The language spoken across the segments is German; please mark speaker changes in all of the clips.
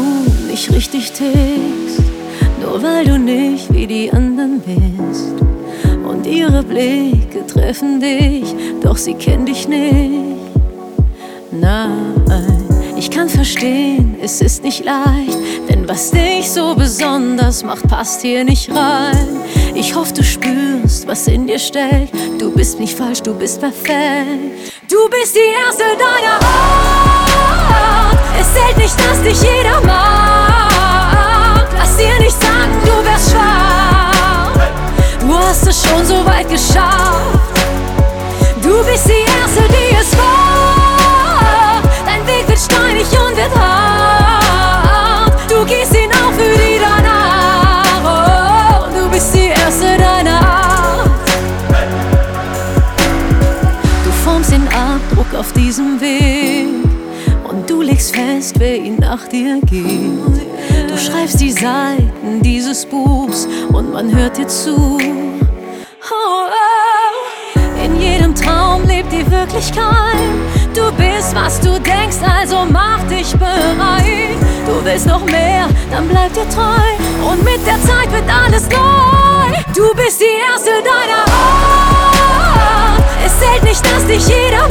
Speaker 1: nicht richtig tickst, nur weil du nicht wie die anderen bist. Und ihre Blicke treffen dich, doch sie kennen dich nicht. Nein, ich kann verstehen, es ist nicht leicht, denn was dich so besonders macht, passt hier nicht rein. Ich hoffe, du spürst, was in dir steckt. Du bist nicht falsch, du bist perfekt. Du bist die Erste deiner Art. Es zählt nicht, dass dich jeder mag. Lass dir nicht sagen, du wärst schwach. Du hast es schon so weit geschafft. Du bist die Erste, die es war. Dein Weg wird steinig und wird hart. Du gehst ihn auch für die danach. Oh, du bist die Erste deiner Art. Du formst den Abdruck auf diesem Weg und du legst fest, wer ihn nach dir geht. Du schreibst die Seiten dieses Buchs und man hört dir zu. In jedem Traum lebt die Wirklichkeit. Du bist, was du denkst, also mach dich bereit. Du willst noch mehr, dann bleib dir treu. Und mit der Zeit wird alles neu. Du bist die Erste deiner Art. Es zählt nicht, dass dich jeder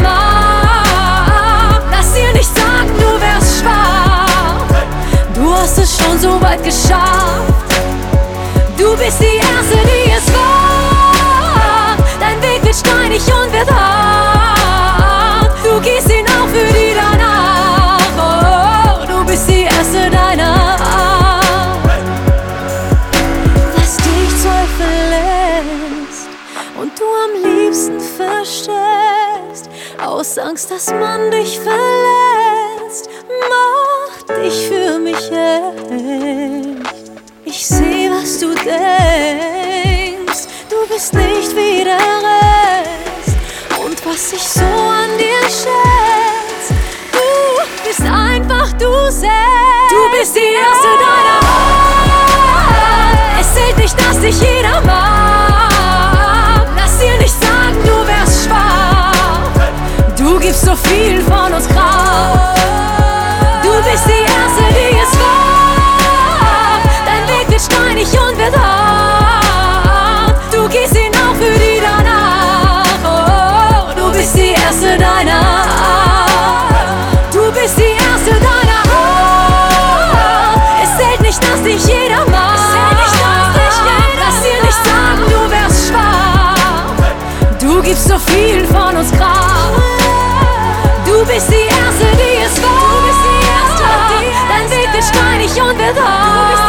Speaker 1: mag. Lass dir nicht sagen, du wärst schwach. Du hast es schon so weit geschafft. Du bist die Erste, die es war. Dein Weg wird steinig und wird hart. Du gehst ihn auch für die danach. Oh, du bist die Erste deiner Art. Was dich Zweifel lässt und du am liebsten versteckst, aus Angst, dass man dich verletzt, mach dich für mich echt. Ich seh, was du denkst, du bist nicht wie der Rest. Und was ich so an dir schätze, du bist einfach du selbst. Du bist die Erste deiner Art. Es zählt nicht, dass dich jeder mag. Lass dir nicht sagen, du wärst schwach. Du gibst so viel von uns Kraft. Du bist die Erste, die es war. Dein Weg wird steinig und wird hart. Du gehst ihn auch für die danach. Oh, du bist die Erste deiner Art. Du bist die Erste deiner Art. Es zählt nicht, dass dich jeder mag. Lass dir nicht sagen, du wärst schwach. Du gibst so viel von uns Kraft. Du bist die Erste, die es war. Dein Weg wird steinig und wird hart.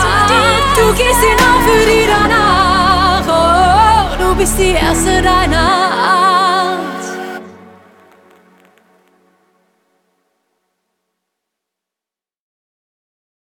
Speaker 1: Du gehst ihn auch für die danach. Oh, du bist die Erste deiner